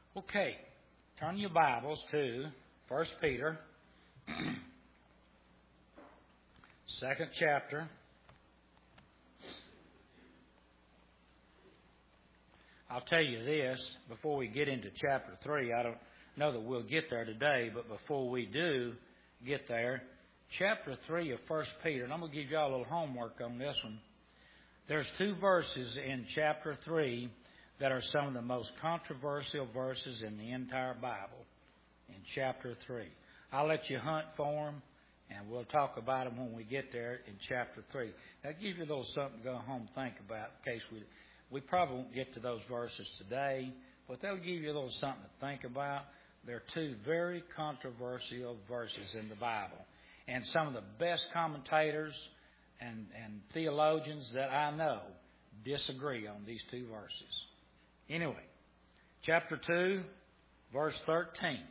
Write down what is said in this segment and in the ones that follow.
Okay, turn your Bibles to 1 Peter, second chapter. I'll tell you this, before we get into chapter 3, I don't know that we'll get there today, but before we do get there, chapter 3 of 1 Peter, and I'm going to give you all a little homework on this one. There's two verses in chapter 3 that are some of the most controversial verses in the entire Bible, in chapter 3. I'll let you hunt for them, and we'll talk about them when we get there in chapter 3. That'll give you a little something to go home and think about, in case we probably won't get to those verses today, but they'll give you a little something to think about. They're two very controversial verses in the Bible, and some of the best commentators and theologians that I know disagree on these two verses. Anyway, chapter 2, verse 13.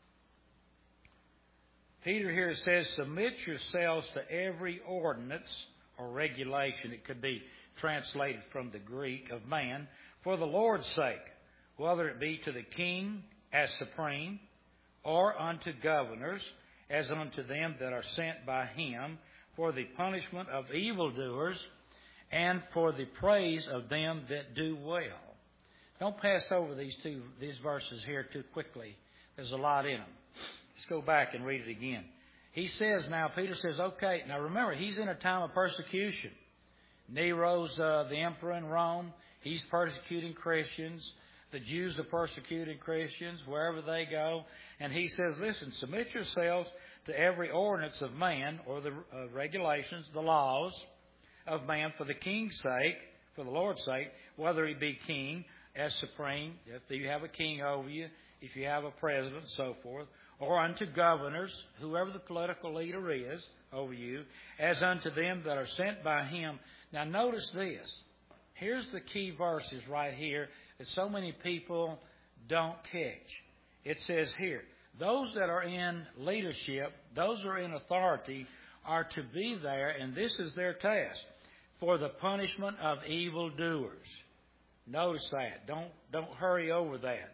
Peter here says, submit yourselves to every ordinance or regulation. It could be translated from the Greek of man, for the Lord's sake, whether it be to the king as supreme, or unto governors as unto them that are sent by him, for the punishment of evildoers, and for the praise of them that do well. Don't pass over these verses here too quickly. There's a lot in them. Let's go back and read it again. He says now, Peter says, okay, now remember, he's in a time of persecution. Nero's the emperor in Rome. He's persecuting Christians. The Jews are persecuting Christians wherever they go. And he says, listen, submit yourselves to every ordinance of man, or the regulations, the laws of man, for the king's sake, for the Lord's sake, whether he be king as supreme, if you have a king over you, if you have a president, and so forth, or unto governors, whoever the political leader is over you, as unto them that are sent by him. Now notice this. Here's the key verses right here that so many people don't catch. It says here, those that are in leadership, those that are in authority, are to be there, and this is their task, for the punishment of evildoers. Notice that. Don't hurry over that.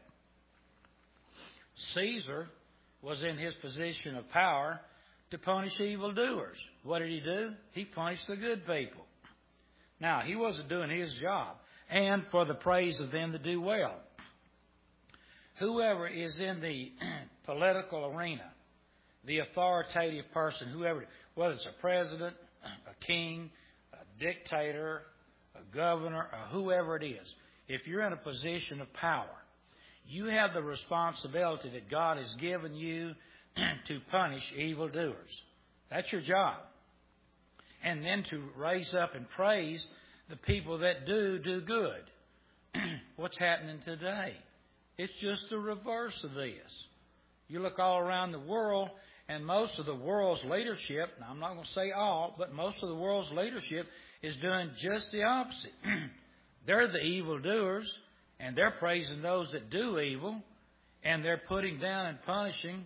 Caesar was in his position of power to punish evildoers. What did he do? He punished the good people. Now, he wasn't doing his job. And for the praise of them that do well. Whoever is in the political arena, the authoritative person, whoever, whether it's a president, a king, a dictator, a governor, or whoever it is, if you're in a position of power, you have the responsibility that God has given you to punish evildoers. That's your job. And then to raise up and praise the people that do good. What's happening today? It's just the reverse of this. You look all around the world, and most of the world's leadership, now I'm not going to say all, but most of the world's leadership is doing just the opposite. They're the evildoers, and they're praising those that do evil, and they're putting down and punishing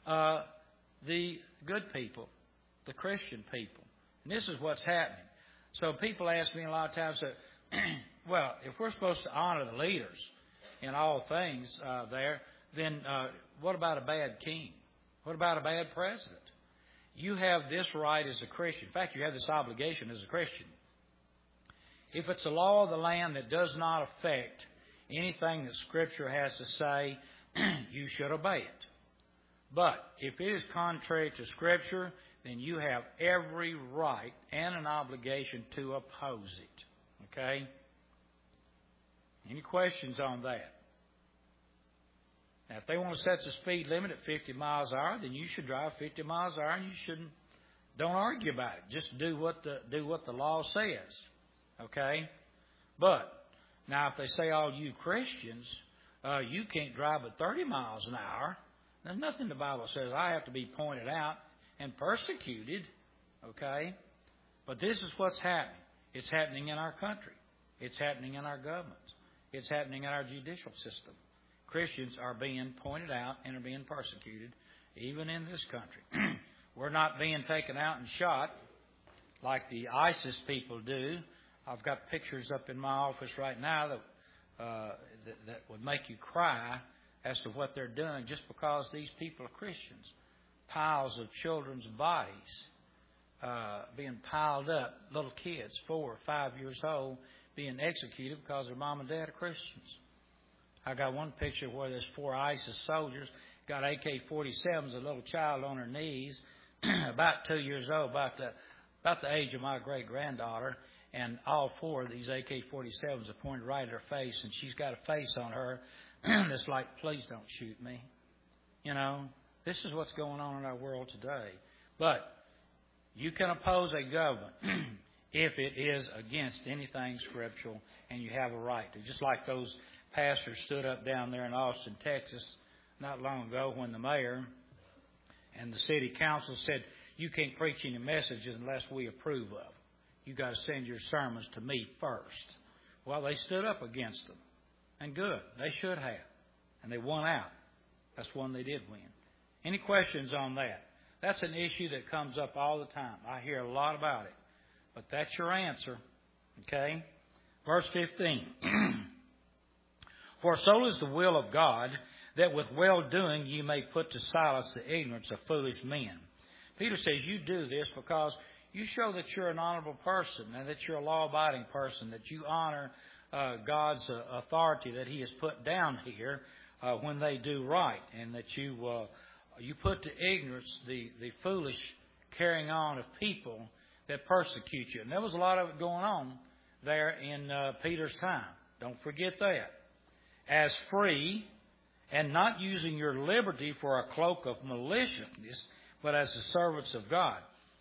the good people, the Christian people. And this is what's happening. So people ask me a lot of times, well, if we're supposed to honor the leaders in all things then what about a bad king? What about a bad president? You have this right as a Christian. In fact, you have this obligation as a Christian. If it's a law of the land that does not affect anything that Scripture has to say, you should obey it. But if it is contrary to Scripture, then you have every right and an obligation to oppose it. Okay? Any questions on that? Now, if they want to set the speed limit at 50 miles an hour, then you should drive 50 miles an hour, and you shouldn't. Don't argue about it. Just do what the law says. Okay? But now, if they say, all you Christians, you can't drive at 30 miles an hour, there's nothing the Bible says I have to be pointed out and persecuted. Okay? But this is what's happening. It's happening in our country. It's happening in our governments. It's happening in our judicial system. Christians are being pointed out and are being persecuted, even in this country. We're not being taken out and shot like the ISIS people do. I've got pictures up in my office right now that would make you cry as to what they're doing just because these people are Christians. Piles of children's bodies being piled up, little kids, 4 or 5 years old, being executed because their mom and dad are Christians. I got one picture where there's 4 ISIS soldiers, got AK-47s, a little child on her knees, about 2 years old, about the age of my great-granddaughter, and all 4 of these AK-47s are pointed right at her face, and she's got a face on her that's like, please don't shoot me. You know, this is what's going on in our world today. But you can oppose a government if it is against anything scriptural, and you have a right to. Just like those pastors stood up down there in Austin, Texas, not long ago when the mayor and the city council said, you can't preach any messages unless we approve of them. You got to send your sermons to me first. Well, they stood up against them. And good. They should have. And they won out. That's one they did win. Any questions on that? That's an issue that comes up all the time. I hear a lot about it. But that's your answer. Okay? Verse 15. For so is the will of God, that with well-doing you may put to silence the ignorance of foolish men. Peter says you do this because you show that you're an honorable person and that you're a law-abiding person, that you honor God's authority that He has put down here when they do right, and that you put to ignorance the foolish carrying on of people that persecute you. And there was a lot of it going on there in Peter's time. Don't forget that. As free, and not using your liberty for a cloak of maliciousness, but as the servants of God.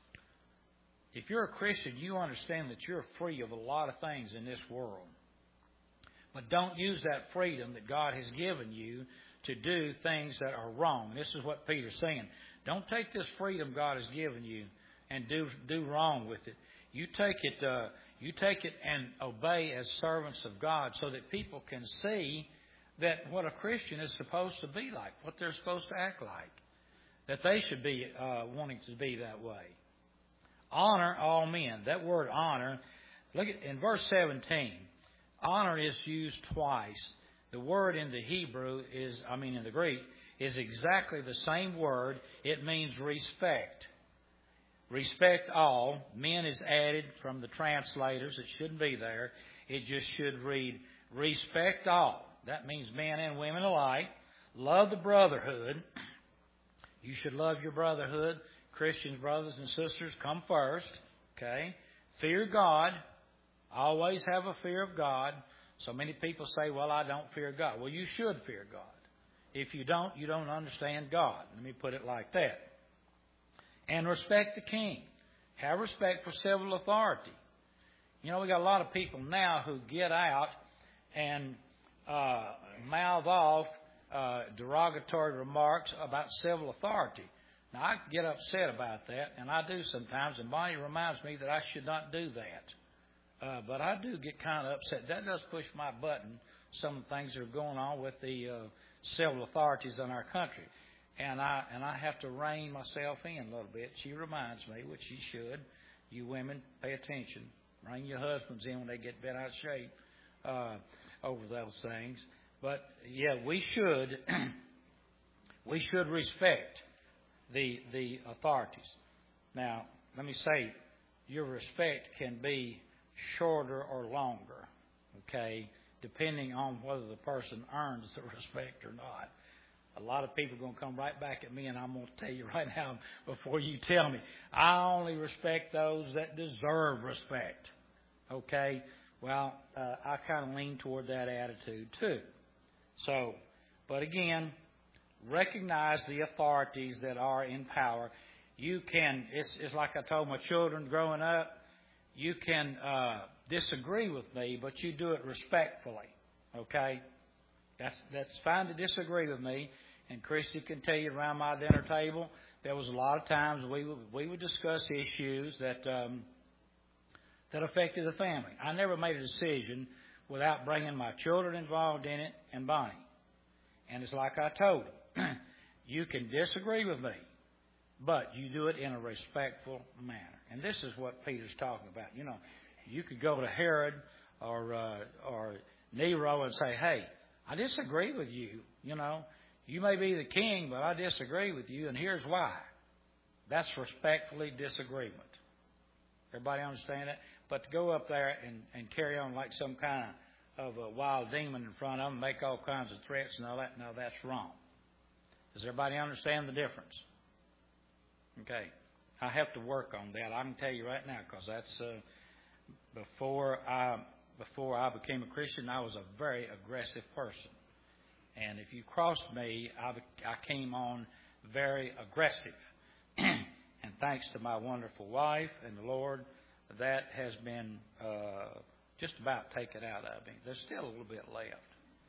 If you're a Christian, you understand that you're free of a lot of things in this world. But don't use that freedom that God has given you to do things that are wrong. This is what Peter's saying. Don't take this freedom God has given you and do wrong with it. You take it and obey as servants of God so that people can see that what a Christian is supposed to be like, what they're supposed to act like, that they should be wanting to be that way. Honor all men. That word honor, look at in verse 17. Honor is used twice. The word in the in the Greek, is exactly the same word. It means respect. Respect all. Men is added from the translators. It shouldn't be there. It just should read respect all. That means men and women alike. Love the brotherhood. You should love your brotherhood. Christian brothers and sisters come first. Okay? Fear God. Always have a fear of God. So many people say, well, I don't fear God. Well, you should fear God. If you don't, you don't understand God. Let me put it like that. And respect the king. Have respect for civil authority. You know, we got a lot of people now who get out and mouth off derogatory remarks about civil authority. Now, I get upset about that, and I do sometimes, and Bonnie reminds me that I should not do that. But I do get kind of upset. That does push my button, some of the things that are going on with the civil authorities in our country. And I have to rein myself in a little bit. She reminds me, which she should. You women, pay attention. Rein your husbands in when they get bent out of shape over those things. But yeah, we should respect the authorities. Now, let me say, your respect can be shorter or longer, okay, depending on whether the person earns the respect or not. A lot of people are going to come right back at me, and I'm going to tell you right now before you tell me, I only respect those that deserve respect, okay? Well, I kind of lean toward that attitude too. So, but again, recognize the authorities that are in power. You can, it's like I told my children growing up, you can disagree with me, but you do it respectfully, okay? That's fine to disagree with me. And Christy can tell you around my dinner table, there was a lot of times we would discuss issues that affected the family. I never made a decision without bringing my children involved in it and Bonnie. And it's like I told them, you can disagree with me, but you do it in a respectful manner. And this is what Peter's talking about. You know, you could go to Herod or Nero and say, hey, I disagree with you. You know, you may be the king, but I disagree with you, and here's why. That's respectfully disagreement. Everybody understand that? But to go up there and carry on like some kind of a wild demon in front of them, make all kinds of threats and all that, no, that's wrong. Does everybody understand the difference? Okay. I have to work on that. I can tell you right now, because that's before I became a Christian, I was a very aggressive person. And if you crossed me, I came on very aggressive. And thanks to my wonderful wife and the Lord, that has been just about taken out of me. There's still a little bit left.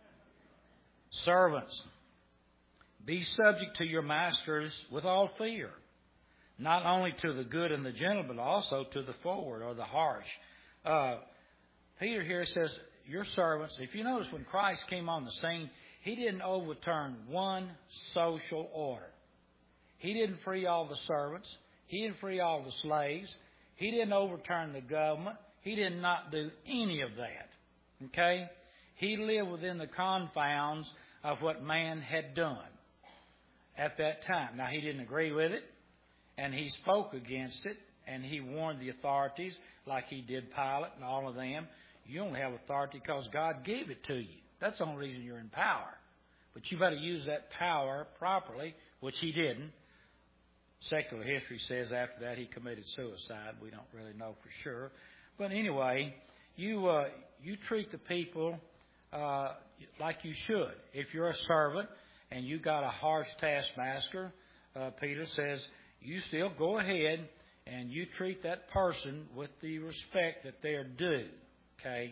Servants, be subject to your masters with all fear, not only to the good and the gentle, but also to the forward or the harsh. Peter here says, your servants, if you notice when Christ came on the scene, he didn't overturn one social order. He didn't free all the servants. He didn't free all the slaves. He didn't overturn the government. He did not do any of that. Okay? He lived within the confines of what man had done at that time. Now, he didn't agree with it, and he spoke against it, and he warned the authorities like he did Pilate and all of them. You only have authority because God gave it to you. That's the only reason you're in power. But you better use that power properly, which he didn't. Secular history says after that he committed suicide. We don't really know for sure. But anyway, you treat the people like you should. If you're a servant and you got a harsh taskmaster, Peter says, you still go ahead and you treat that person with the respect that they're due. Okay?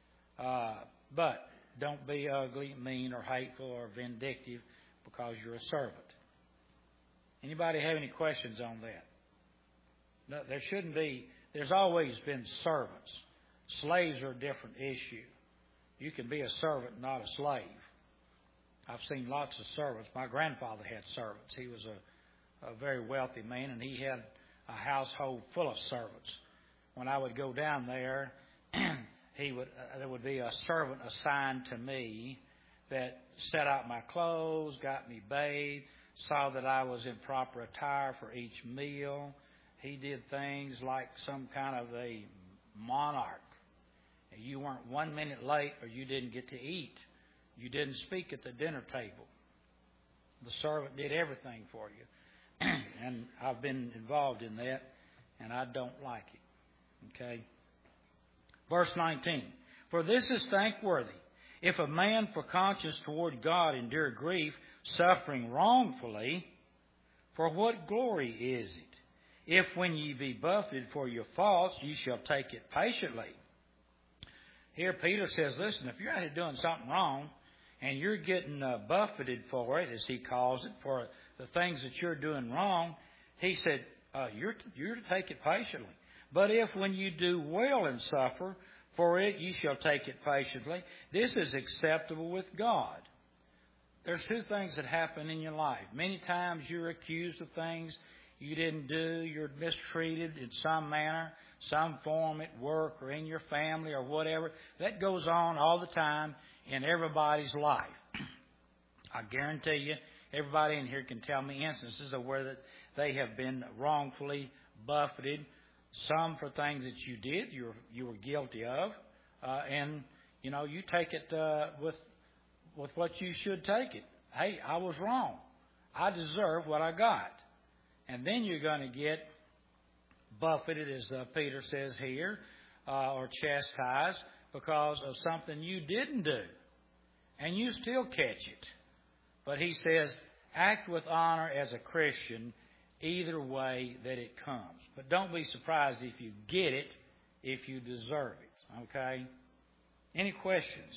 But don't be ugly, mean, or hateful, or vindictive because you're a servant. Anybody have any questions on that? No, there shouldn't be. There's always been servants. Slaves are a different issue. You can be a servant, not a slave. I've seen lots of servants. My grandfather had servants. He was a very wealthy man, and he had a household full of servants. When I would go down there, there would be a servant assigned to me that set out my clothes, got me bathed, saw that I was in proper attire for each meal. He did things like some kind of a monarch. You weren't 1 minute late or you didn't get to eat. You didn't speak at the dinner table. The servant did everything for you. And I've been involved in that, and I don't like it. Okay? Verse 19. For this is thankworthy. If a man for conscience toward God endure grief, suffering wrongfully, for what glory is it? If when ye be buffeted for your faults, ye shall take it patiently. Here Peter says, listen, if you're out here doing something wrong, and you're getting buffeted for it, as he calls it, for the things that you're doing wrong, he said, you're to take it patiently. But if when you do well and suffer for it, ye shall take it patiently, this is acceptable with God. There's two things that happen in your life. Many times you're accused of things you didn't do. You're mistreated in some manner, some form at work or in your family or whatever. That goes on all the time in everybody's life. I guarantee you, everybody in here can tell me instances of where that they have been wrongfully buffeted. Some for things that you did, you were guilty of, and you take it with what you should take it. Hey, I was wrong. I deserve what I got. And then you're going to get buffeted, as Peter says here, or chastised because of something you didn't do. And you still catch it. But he says, act with honor as a Christian either way that it comes. But don't be surprised if you get it, if you deserve it. Okay? Any questions?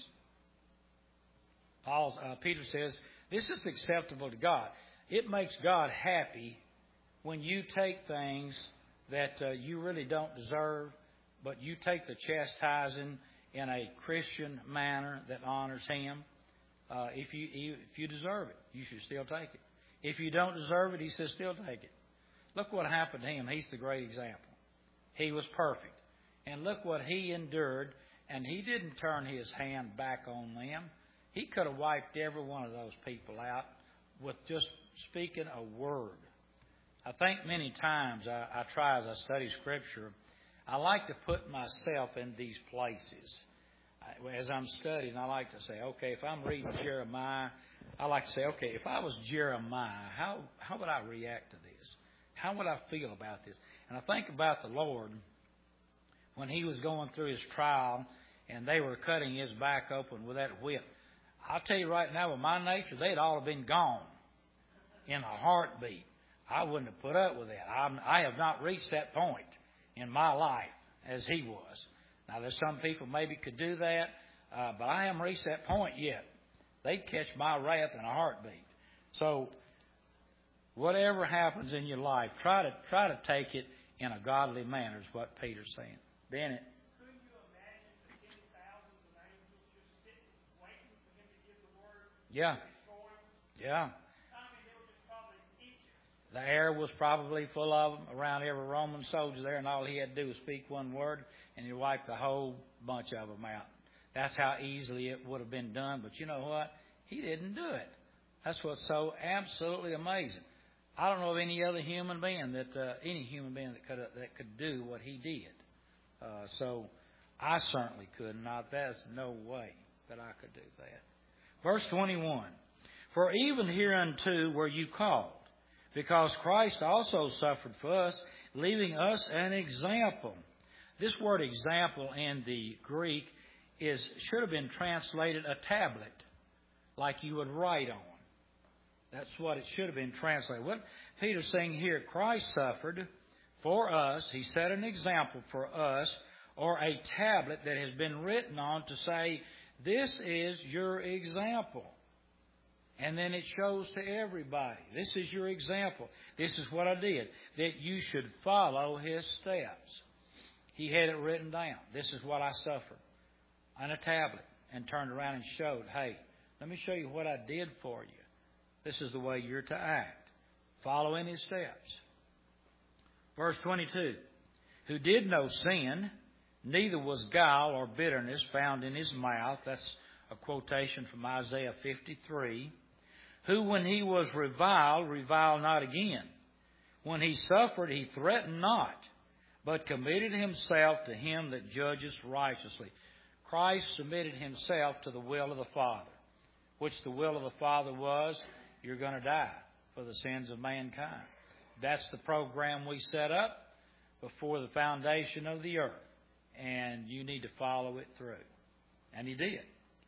Peter says, this is acceptable to God. It makes God happy when you take things that you really don't deserve, but you take the chastising in a Christian manner that honors Him. If you deserve it, you should still take it. If you don't deserve it, he says still take it. Look what happened to him. He's the great example. He was perfect. And look what he endured. And he didn't turn his hand back on them. He could have wiped every one of those people out with just speaking a word. I think many times I try as I study Scripture, I like to put myself in these places. As I'm studying, I like to say, okay, if I'm reading Jeremiah, I like to say, okay, if I was Jeremiah, how would I react to this? How would I feel about this? And I think about the Lord when He was going through His trial and they were cutting His back open with that whip. I'll tell you right now, with my nature, they'd all have been gone in a heartbeat. I wouldn't have put up with that. I have not reached that point in my life as he was. Now, there's some people maybe could do that, but I haven't reached that point yet. They'd catch my wrath in a heartbeat. So, whatever happens in your life, try to take it in a godly manner, is what Peter's saying. Bennett. Couldn't you imagine the 10,000s of angels just sitting, waiting for him to give the word? Yeah. Yeah. The air was probably full of them around every Roman soldier there, and all he had to do was speak one word, and he wiped the whole bunch of them out. That's how easily it would have been done. But you know what? He didn't do it. That's what's so absolutely amazing. I don't know of any other human being that could do what he did. So I certainly could not. There's no way that I could do that. Verse 21. For even hereunto were you called, because Christ also suffered for us, leaving us an example. This word example in the Greek should have been translated a tablet, like you would write on. That's what it should have been translated. What Peter's saying here, Christ suffered for us. He set an example for us, or a tablet that has been written on to say, this is your example. And then it shows to everybody, this is your example. This is what I did, that you should follow His steps. He had it written down. This is what I suffered on a tablet, and turned around and showed, hey, let me show you what I did for you. This is the way you're to act, following His steps. Verse 22, who did no sin, neither was guile or bitterness found in His mouth. That's a quotation from Isaiah 53. Who, when He was reviled not again. When He suffered, He threatened not, but committed Himself to Him that judges righteously. Christ submitted Himself to the will of the Father, which the will of the Father was, you're going to die for the sins of mankind. That's the program we set up before the foundation of the earth, and you need to follow it through. And He did.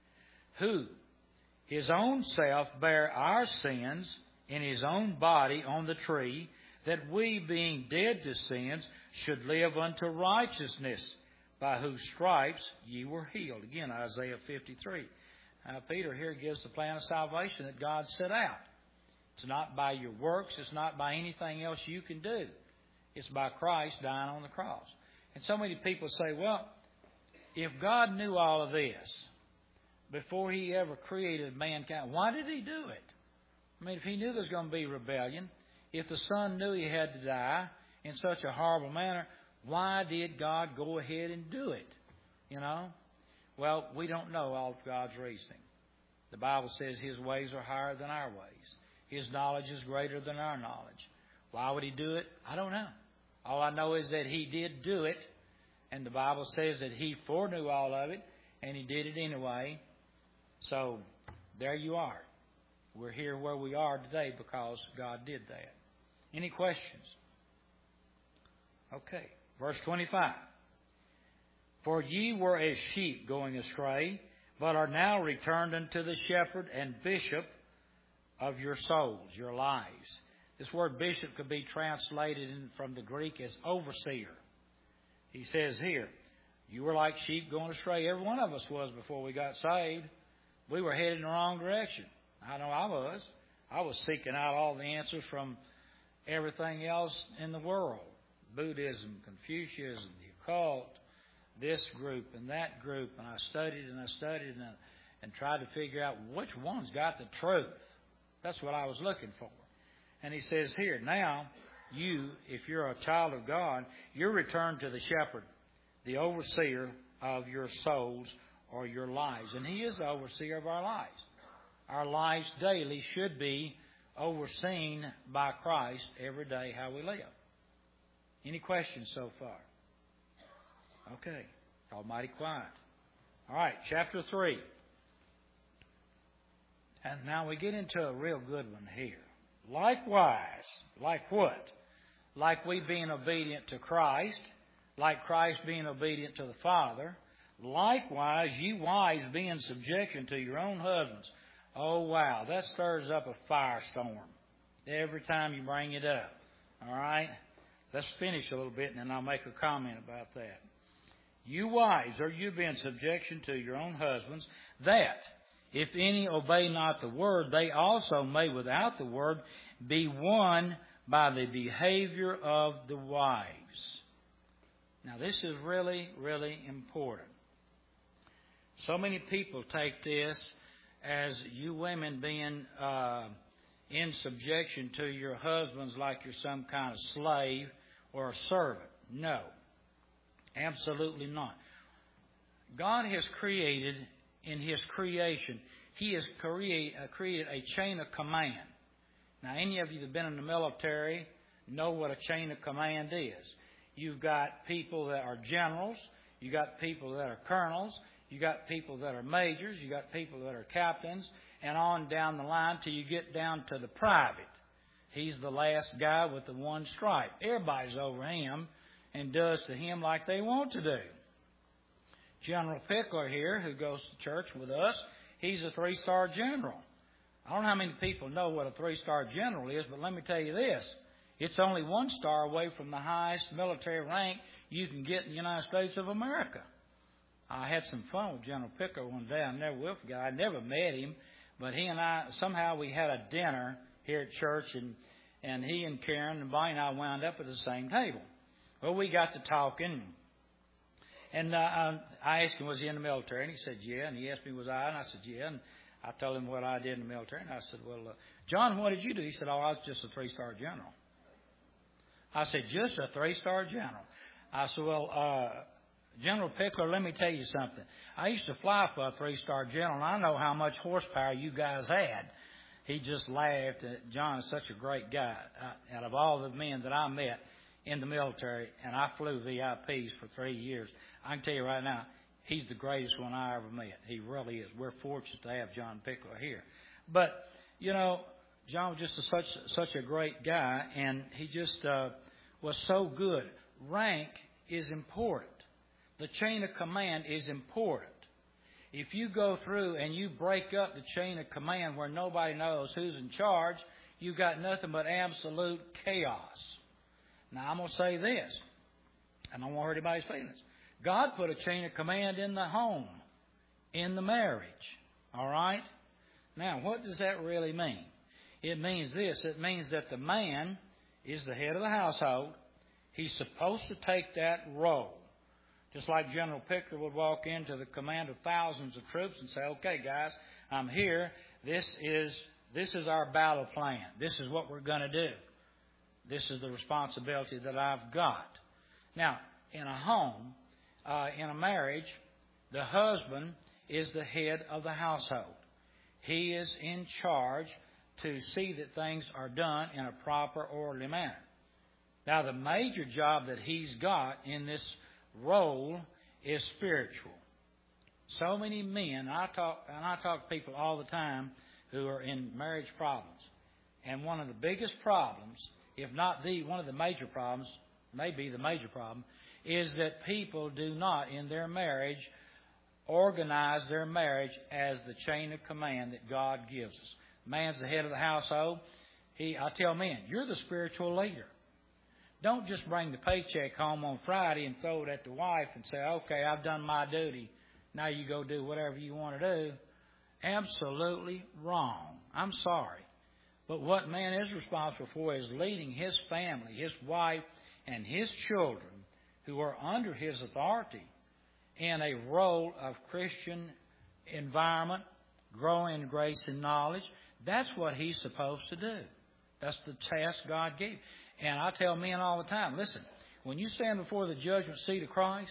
Who His own self bare our sins in His own body on the tree, that we, being dead to sins, should live unto righteousness, by whose stripes ye were healed. Again, Isaiah 53. Peter here gives the plan of salvation that God set out. It's not by your works. It's not by anything else you can do. It's by Christ dying on the cross. And so many people say, well, if God knew all of this before He ever created mankind, why did He do it? I mean, if He knew there was going to be rebellion, if the Son knew He had to die in such a horrible manner, why did God go ahead and do it? You know? Well, we don't know all of God's reasoning. The Bible says His ways are higher than our ways. His knowledge is greater than our knowledge. Why would He do it? I don't know. All I know is that He did do it, and the Bible says that He foreknew all of it, and He did it anyway. So, there you are. We're here where we are today because God did that. Any questions? Okay. Verse 25. For ye were as sheep going astray, but are now returned unto the shepherd and bishop of your souls, your lives. This word bishop could be translated from the Greek as overseer. He says here, you were like sheep going astray. Every one of us was before we got saved. We were headed in the wrong direction. I know I was. I was seeking out all the answers from everything else in the world. Buddhism, Confucianism, the occult, this group and that group. And I studied and tried to figure out which one's got the truth. That's what I was looking for. And he says here, now you, if you're a child of God, you're returned to the shepherd, the overseer of your souls, or your lives. And He is the overseer of our lives. Our lives daily should be overseen by Christ every day how we live. Any questions so far? Okay. Almighty quiet. All right, chapter 3. And now we get into a real good one here. Likewise, like what? Like we being obedient to Christ, like Christ being obedient to the Father. Likewise, you wives be in subjection to your own husbands. Oh, wow, that stirs up a firestorm every time you bring it up. All right? Let's finish a little bit, and then I'll make a comment about that. You wives, are you be in subjection to your own husbands, that if any obey not the word, they also may without the word be won by the behavior of the wives. Now, this is really, really important. So many people take this as you women being in subjection to your husbands like you're some kind of slave or a servant. No, absolutely not. God has created in His creation, He has created a chain of command. Now, any of you that have been in the military know what a chain of command is. You've got people that are generals. You've got people that are colonels. You got people that are majors, you got people that are captains, and on down the line till you get down to the private. He's the last guy with the one stripe. Everybody's over him and does to him like they want to do. General Pickler here, who goes to church with us, he's a 3-star general. I don't know how many people know what a 3-star general is, but let me tell you this. It's only 1 star away from the highest military rank you can get in the United States of America. I had some fun with General Picker one day. I never will forget. I never met him, but he and I, somehow we had a dinner here at church, and he and Karen and Bonnie and I wound up at the same table. Well, we got to talking, and I asked him, was he in the military? And he said, yeah. And he asked me, was I? And I said, yeah. And I told him what I did in the military. And I said, well, John, what did you do? He said, oh, I was just a 3-star general. I said, just a 3-star general. I said, well, General Pickler, let me tell you something. I used to fly for a 3-star general, and I know how much horsepower you guys had. He just laughed. John is such a great guy. Out of all the men that I met in the military, and I flew VIPs for 3 years, I can tell you right now, he's the greatest one I ever met. He really is. We're fortunate to have John Pickler here. But, you know, John was just such a great guy, and he just was so good. Rank is important. The chain of command is important. If you go through and you break up the chain of command where nobody knows who's in charge, you've got nothing but absolute chaos. Now, I'm going to say this, and I don't want to hurt anybody's feelings. God put a chain of command in the home, in the marriage. All right? Now, what does that really mean? It means this. It means that the man is the head of the household. He's supposed to take that role. Just like General Pickler would walk into the command of thousands of troops and say, okay, guys, I'm here. This is our battle plan. This is what we're going to do. This is the responsibility that I've got. Now, in a home, in a marriage, the husband is the head of the household. He is in charge to see that things are done in a proper, orderly manner. Now, the major job that he's got in this role is spiritual. So many men, I talk to people all the time who are in marriage problems. And one of the biggest problems, if not one of the major problems, maybe the major problem, is that people do not, in their marriage, organize their marriage as the chain of command that God gives us. Man's the head of the household. I tell men, you're the spiritual leader. Don't just bring the paycheck home on Friday and throw it at the wife and say, okay, I've done my duty. Now you go do whatever you want to do. Absolutely wrong. I'm sorry. But what man is responsible for is leading his family, his wife, and his children who are under his authority in a role of Christian environment, growing in grace and knowledge. That's what he's supposed to do. That's the task God gave. And I tell men all the time, listen, when you stand before the judgment seat of Christ,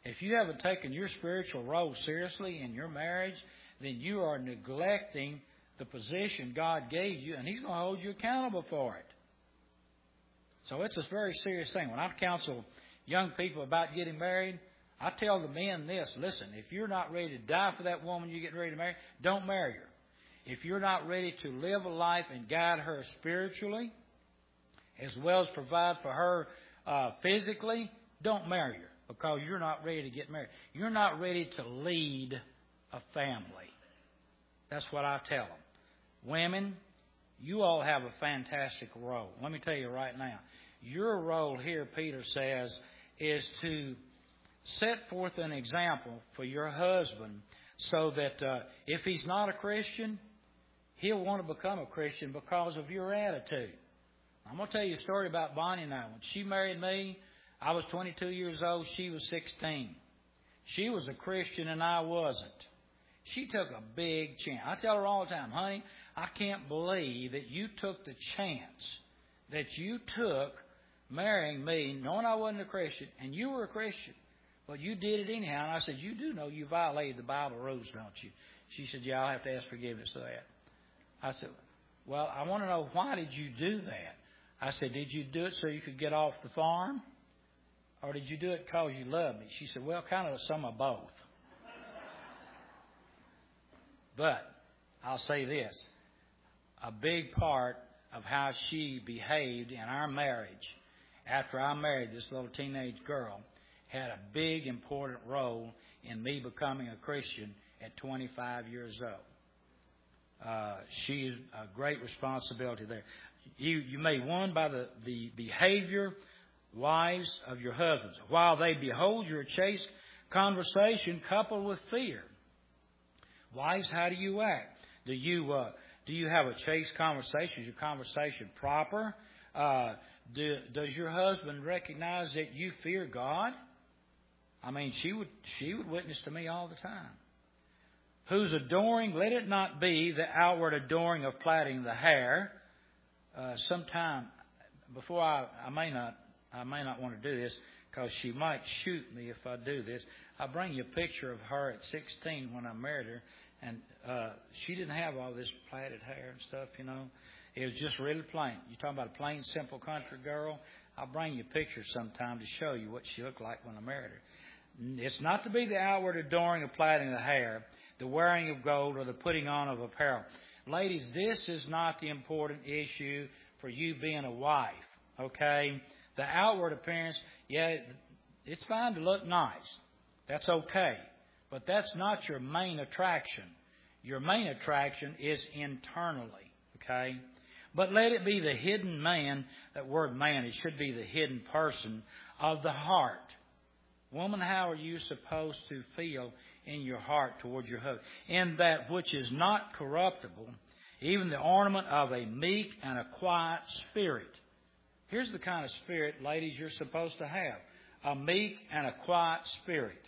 If you haven't taken your spiritual role seriously in your marriage, then you are neglecting the position God gave you, and He's going to hold you accountable for it. So it's a very serious thing. When I counsel young people about getting married, I tell the men this: listen, if you're not ready to die for that woman you're getting ready to marry, don't marry her. If you're not ready to live a life and guide her spiritually, as well as provide for her physically, don't marry her, because you're not ready to get married. You're not ready to lead a family. That's what I tell them. Women, you all have a fantastic role. Let me tell you right now. Your role here, Peter says, is to set forth an example for your husband so that if he's not a Christian, he'll want to become a Christian because of your attitude. I'm going to tell you a story about Bonnie and I. When she married me, I was 22 years old. She was 16. She was a Christian and I wasn't. She took a big chance. I tell her all the time, honey, I can't believe that you took the chance that you took marrying me, knowing I wasn't a Christian, and you were a Christian, but you did it anyhow. And I said, you do know you violated the Bible rules, don't you? She said, yeah, I'll have to ask forgiveness for that. I said, well, I want to know, why did you do that? I said, did you do it so you could get off the farm? Or did you do it because you love me? She said, well, kind of some of both. But I'll say this. A big part of how she behaved in our marriage after I married this little teenage girl had a big, important role in me becoming a Christian at 25 years old. She is a great responsibility there. You may won by the behavior, wives, of your husbands, while they behold your chaste conversation coupled with fear. Wives, how do you act? Do you have a chaste conversation? Is your conversation proper? Does your husband recognize that you fear God? I mean, she would witness to me all the time. Whose adoring, let it not be the outward adoring of plaiting the hair. Sometime before I may not want to do this, because she might shoot me if I do this. I'll bring you a picture of her at 16 when I married her, and she didn't have all this plaited hair and stuff, you know. It was just really plain. You're talking about a plain, simple country girl. I'll bring you a picture sometime to show you what she looked like when I married her. It's not to be the outward adoring of plaiting the hair, the wearing of gold, or the putting on of apparel. Ladies, this is not the important issue for you being a wife, okay? The outward appearance, yeah, it's fine to look nice. That's okay. But that's not your main attraction. Your main attraction is internally, okay? But let it be the hidden man. That word man, it should be the hidden person of the heart. Woman, how are you supposed to feel in your heart toward your husband? In that which is not corruptible, even the ornament of a meek and a quiet spirit. Here's the kind of spirit, ladies, you're supposed to have. A meek and a quiet spirit.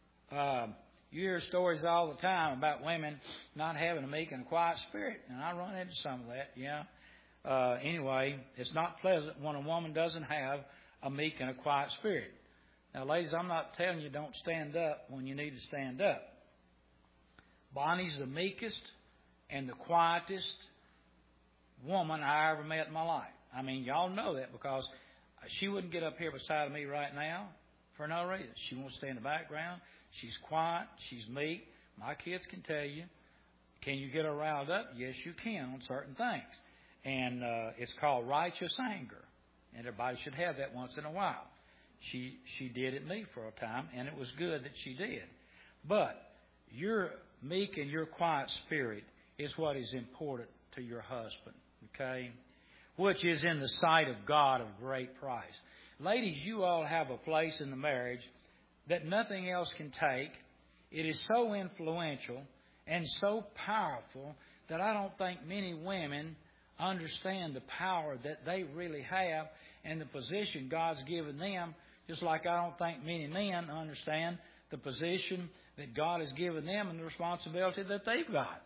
You hear stories all the time about women not having a meek and a quiet spirit. And I run into some of that, yeah. Anyway, it's not pleasant when a woman doesn't have a meek and a quiet spirit. Now, ladies, I'm not telling you don't stand up when you need to stand up. Bonnie's the meekest and the quietest woman I ever met in my life. I mean, y'all know that, because she wouldn't get up here beside me right now for no reason. She won't stay in the background. She's quiet. She's meek. My kids can tell you. Can you get her riled up? Yes, you can on certain things. And it's called righteous anger. And everybody should have that once in a while. She did it me for a time, and it was good that she did. But your meek and your quiet spirit is what is important to your husband, okay? Which is in the sight of God of great price. Ladies, you all have a place in the marriage that nothing else can take. It is so influential and so powerful that I don't think many women understand the power that they really have and the position God's given them, just like I don't think many men understand the position that God has given them and the responsibility that they've got.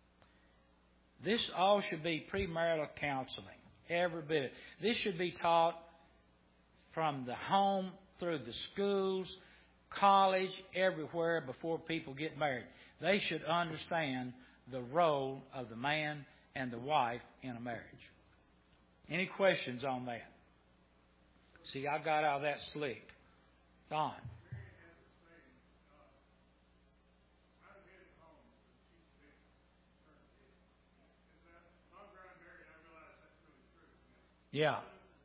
This all should be premarital counseling, every bit. This should be taught from the home through the schools, college, everywhere before people get married. They should understand the role of the man and the wife in a marriage. Any questions on that? See, I got out of that slick. Don. Yeah.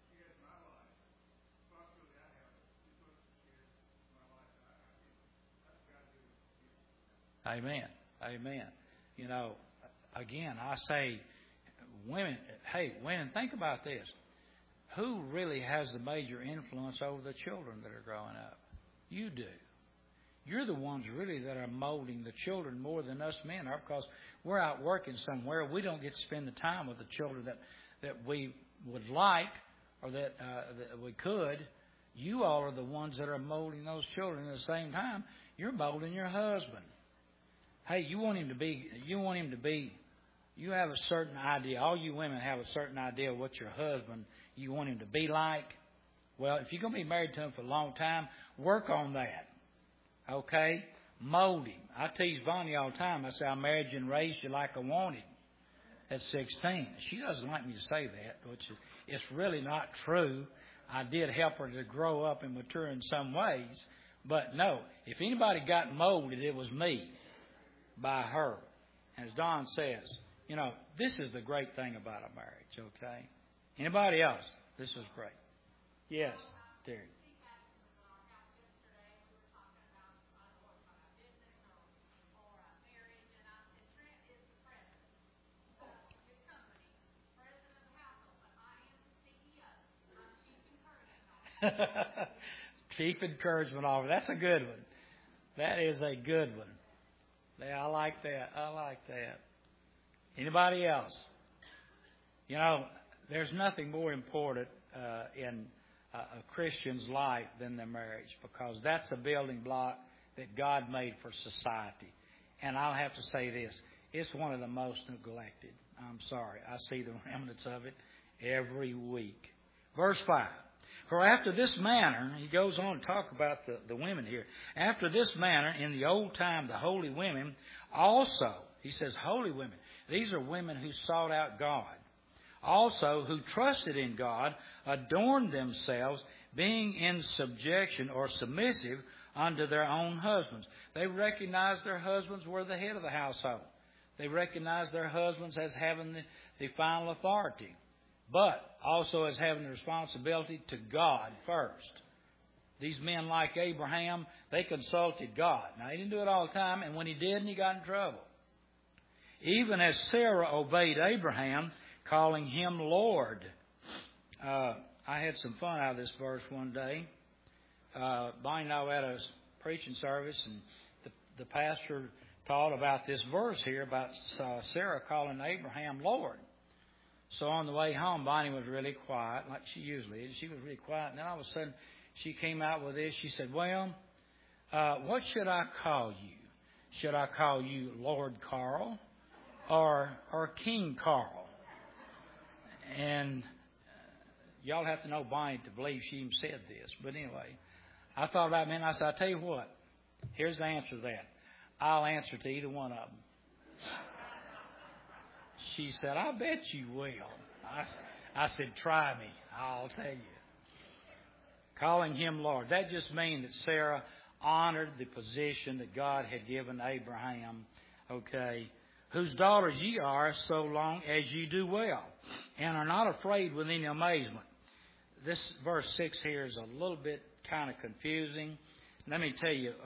Amen. Amen. You know, again, I say, women, hey, women, think about this. Who really has the major influence over the children that are growing up? You do. You're the ones really that are molding the children more than us men are, because we're out working somewhere. We don't get to spend the time with the children that we would like or that we could. You all are the ones that are molding those children. At the same time, you're molding your husband. Hey, you have a certain idea. All you women have a certain idea of what your husband, you want him to be like. Well, if you're going to be married to him for a long time, work on that. Okay? Mold him. I tease Bonnie all the time. I say, I married you and raised you like I wanted at 16. She doesn't like me to say that, which is really not true. I did help her to grow up and mature in some ways. But no, if anybody got molded, it was me by her. As Don says, you know, this is the great thing about a marriage, okay? Anybody else? This is great. Yes, Terry. Chief encouragement officer. That's a good one. That is a good one. Yeah, I like that. I like that. Anybody else? You know, there's nothing more important in a Christian's life than their marriage, because that's a building block that God made for society. And I'll have to say this. It's one of the most neglected. I'm sorry. I see the remnants of it every week. Verse 5. For after this manner, he goes on to talk about the women here. After this manner, in the old time, the holy women also, he says holy women. These are women who sought out God. Also, who trusted in God, adorned themselves, being in subjection or submissive unto their own husbands. They recognized their husbands were the head of the household. They recognized their husbands as having the final authority, but also as having the responsibility to God first. These men like Abraham, they consulted God. Now, he didn't do it all the time, and when he did, he got in trouble. Even as Sarah obeyed Abraham, calling him Lord. I had some fun out of this verse one day. Bonnie and I were at a preaching service, and the pastor taught about this verse here about Sarah calling Abraham Lord. So on the way home, Bonnie was really quiet, like she usually is. She was really quiet. And then all of a sudden, she came out with this. She said, well, what should I call you? Should I call you Lord Carl or King Carl? And y'all have to know Bonnie to believe she even said this. But anyway, I thought about it, man. I said, I'll tell you what. Here's the answer to that. I'll answer to either one of them. She said, I bet you will. I said, try me. I'll tell you. Calling him Lord. That just means that Sarah honored the position that God had given Abraham. Okay. Whose daughters ye are, so long as ye do well, and are not afraid with any amazement. This verse 6 here is a little bit kind of confusing. Let me tell you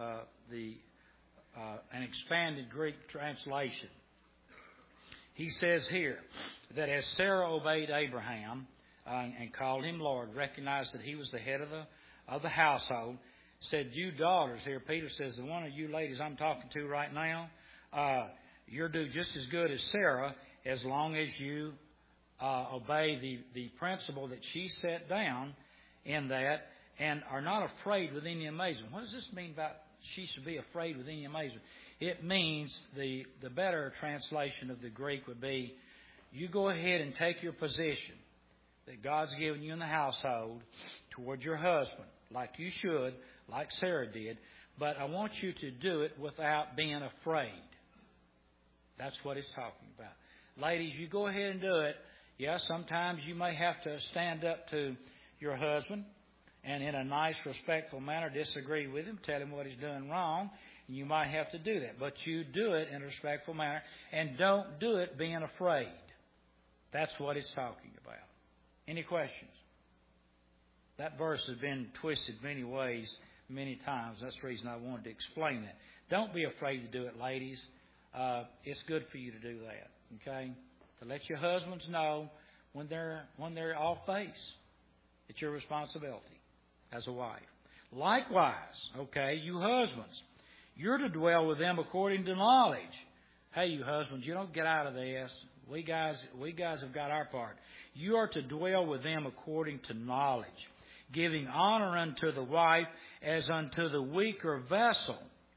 an expanded Greek translation. He says here that as Sarah obeyed Abraham and called him Lord, recognized that he was the head of the household, said, you daughters here, Peter says, the one of you ladies I'm talking to right now, you're due just as good as Sarah as long as you obey the principle that she set down in that, and are not afraid with any amazement. What does this mean about she should be afraid with any amazement? It means the better translation of the Greek would be, you go ahead and take your position that God's given you in the household toward your husband, like you should, like Sarah did, But I want you to do it without being afraid. That's what it's talking about. Ladies, you go ahead and do it. Yeah, sometimes you may have to stand up to your husband and in a nice, respectful manner disagree with him, tell him what he's doing wrong. And you might have to do that. But you do it in a respectful manner, and don't do it being afraid. That's what it's talking about. Any questions? That verse has been twisted many ways, many times. That's the reason I wanted to explain that. Don't be afraid to do it, ladies. It's good for you to do that, okay? To let your husbands know when they're off base. It's your responsibility as a wife. Likewise, okay, you husbands, you're to dwell with them according to knowledge. Hey, you husbands, you don't get out of this. We guys have got our part. You are to dwell with them according to knowledge, giving honor unto the wife as unto the weaker vessel.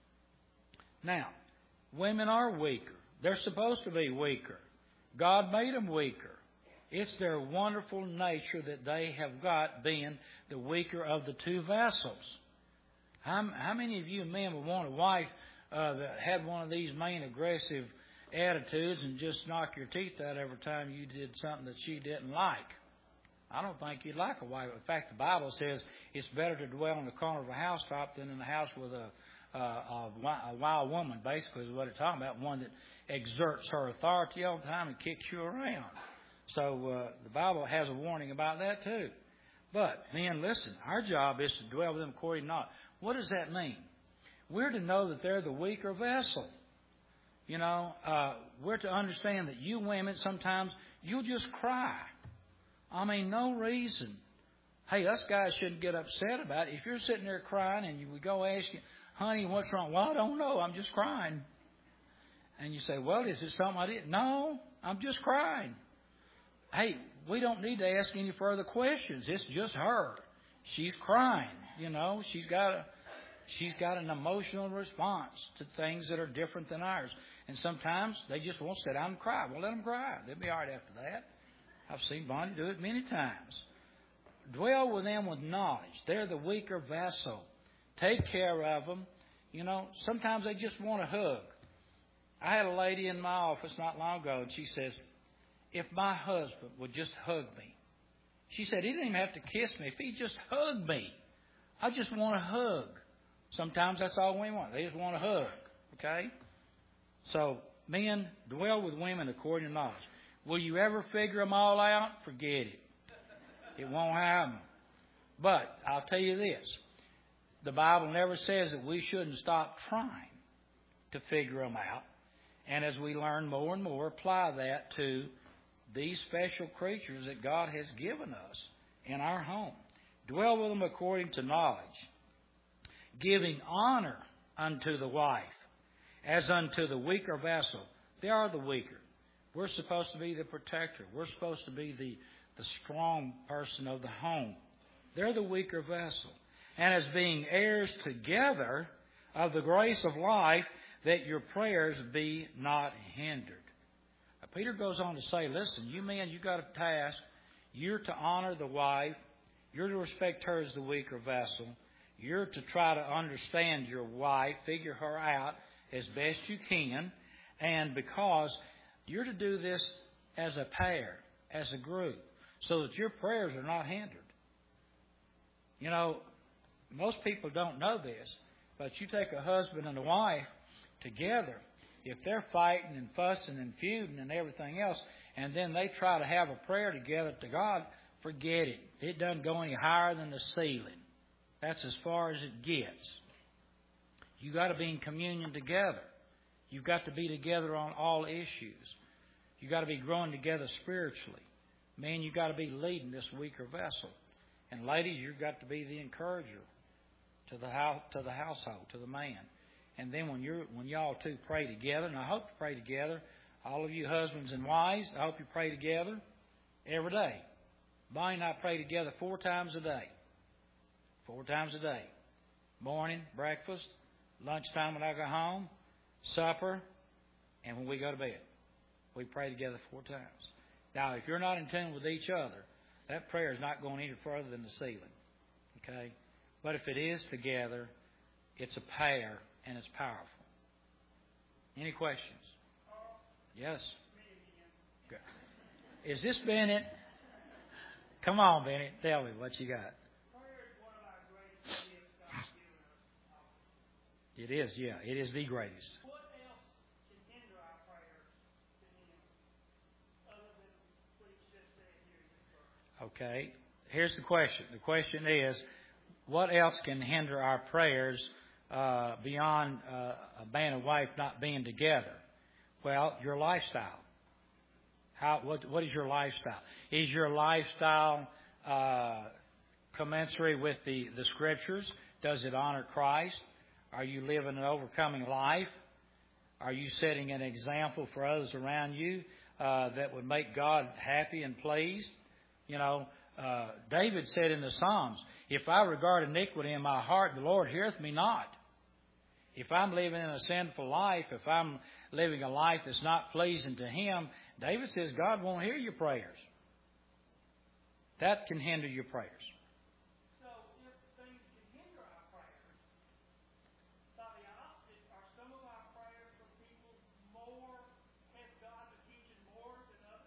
Now, women are weaker. They're supposed to be weaker. God made them weaker. It's their wonderful nature that they have got, being the weaker of the two vessels. How many of you men would want a wife that had one of these main aggressive attitudes and just knock your teeth out every time you did something that she didn't like? I don't think you'd like a wife. In fact, the Bible says it's better to dwell in the corner of a housetop than in the house with a wild woman, basically, is what it's talking about, one that exerts her authority all the time and kicks you around. So the Bible has a warning about that too. But, men, listen, our job is to dwell with them according to knowledge. What does that mean? We're to know that they're the weaker vessel. You know, we're to understand that you women, sometimes you'll just cry. I mean, no reason. Hey, us guys shouldn't get upset about it. If you're sitting there crying and we go ask you, honey, what's wrong? Well, I don't know. I'm just crying. And you say, well, is it something I did? No, I'm just crying. Hey, we don't need to ask any further questions. It's just her. She's crying. You know, she's got an emotional response to things that are different than ours. And sometimes they just won't sit down and cry. Well, let them cry. They'll be all right after that. I've seen Bonnie do it many times. Dwell with them with knowledge. They're the weaker vessel. Take care of them. You know, sometimes they just want a hug. I had a lady in my office not long ago, and she says, if my husband would just hug me. She said, he didn't even have to kiss me. If he just hugged me, I just want a hug. Sometimes that's all we want. They just want a hug. Okay? So, men, dwell with women according to knowledge. Will you ever figure them all out? Forget it. It won't happen. But I'll tell you this. The Bible never says that we shouldn't stop trying to figure them out. And as we learn more and more, apply that to these special creatures that God has given us in our home. Dwell with them according to knowledge, giving honor unto the wife as unto the weaker vessel. They are the weaker. We're supposed to be the protector. We're supposed to be the strong person of the home. They're the weaker vessel. And as being heirs together of the grace of life, that your prayers be not hindered. Now, Peter goes on to say, listen, you men, you got a task. You're to honor the wife. You're to respect her as the weaker vessel. You're to try to understand your wife, figure her out as best you can. And because you're to do this as a pair, as a group, so that your prayers are not hindered. You know, most people don't know this, but you take a husband and a wife together, if they're fighting and fussing and feuding and everything else, and then they try to have a prayer together to God, forget it. It doesn't go any higher than the ceiling. That's as far as it gets. You got to be in communion together. You've got to be together on all issues. You got to be growing together spiritually. Men, you got to be leading this weaker vessel. And ladies, you've got to be the encourager to the household, to the man. And then when y'all two pray together, and I hope you pray together, all of you husbands and wives, I hope you pray together every day. Bonnie and I pray together 4 times a day. 4 times a day. Morning, breakfast, lunchtime when I go home, supper, and when we go to bed. We pray together 4 times. Now, if you're not in tune with each other, that prayer is not going any further than the ceiling. Okay? But if it is together, It's a pair, and it's powerful. Any questions? Yes. Okay. Is this Bennett? Come on, Bennett. Tell me what you got. Prayer is one of our greatest gifts God's given us. It is, yeah. It is the greatest. What else can hinder our prayers to Him other than what He just said here in this verse? Okay. Here's the question. The question is, what else can hinder our prayers beyond a man and wife not being together? Well, your lifestyle. What is your lifestyle? Is your lifestyle commensurate with the Scriptures? Does it honor Christ? Are you living an overcoming life? Are you setting an example for others around you that would make God happy and pleased? You know, David said in the Psalms, if I regard iniquity in my heart, the Lord heareth me not. If I'm living in a sinful life, if I'm living a life that's not pleasing to Him, David says God won't hear your prayers. That can hinder your prayers. So if things can hinder our prayers, by the opposite, are some of our prayers for people more, has God's attention more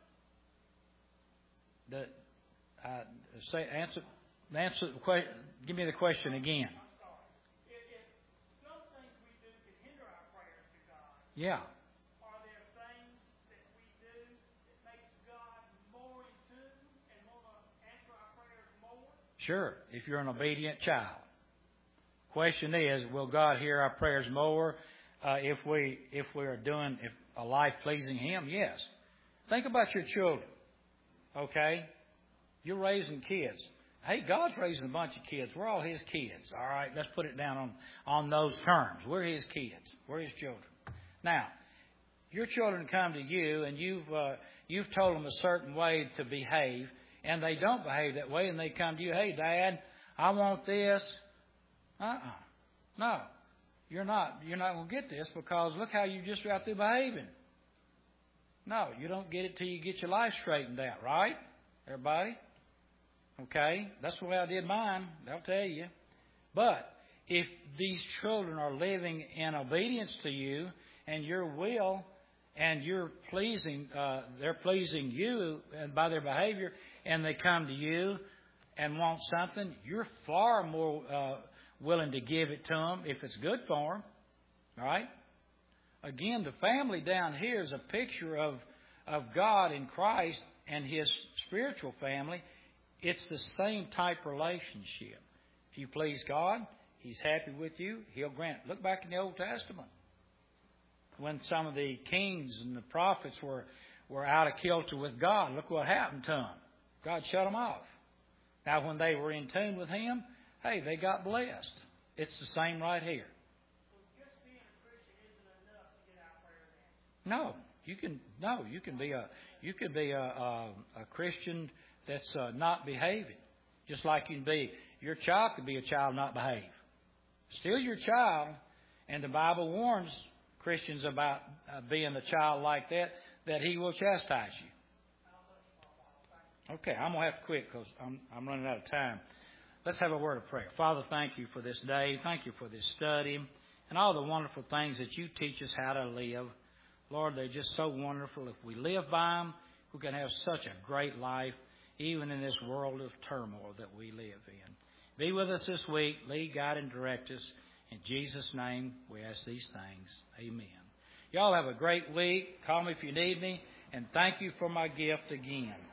than others? Answer the question. Give me the question again. I'm sorry. If some things we do can hinder our prayers to God, Yeah. are there things that we do that makes God more in tune and want to answer our prayers more? Sure, if you're an obedient child. Question is, will God hear our prayers more if we are doing a life pleasing Him? Yes. Think about your children. Okay? You're raising kids. Hey, God's raising a bunch of kids. We're all His kids. All right, let's put it down on those terms. We're His kids. We're His children. Now, your children come to you, and you've told them a certain way to behave, and they don't behave that way, and they come to you, hey, Dad, I want this. No, you're not going to get this because look how you just got through behaving. No, you don't get it till you get your life straightened out, right? Everybody? Okay, that's the way I did mine. They'll tell you. But if these children are living in obedience to you and your will, and you're pleasing, they're pleasing you and by their behavior, and they come to you and want something, you're far more willing to give it to them if it's good for them. All right? Again, the family down here is a picture of God in Christ and His spiritual family. It's the same type relationship. If you please God, He's happy with you, He'll grant. Look back in the Old Testament. When some of the kings and the prophets were out of kilter with God, look what happened to them. God shut them off. Now, when they were in tune with Him, hey, they got blessed. It's the same right here. So just being a Christian isn't enough to get our prayers answered. You can be a Christian that's not behaving. Just like your child could be a child not behave. Still your child, and the Bible warns Christians about being a child like that He will chastise you. Okay, I'm going to have to quit because I'm running out of time. Let's have a word of prayer. Father, thank You for this day. Thank You for this study and all the wonderful things that You teach us how to live. Lord, they're just so wonderful. If we live by them, we can have such a great life, even in this world of turmoil that we live in. Be with us this week. Lead, guide, and direct us. In Jesus' name, we ask these things. Amen. Y'all have a great week. Call me if you need me. And thank you for my gift again.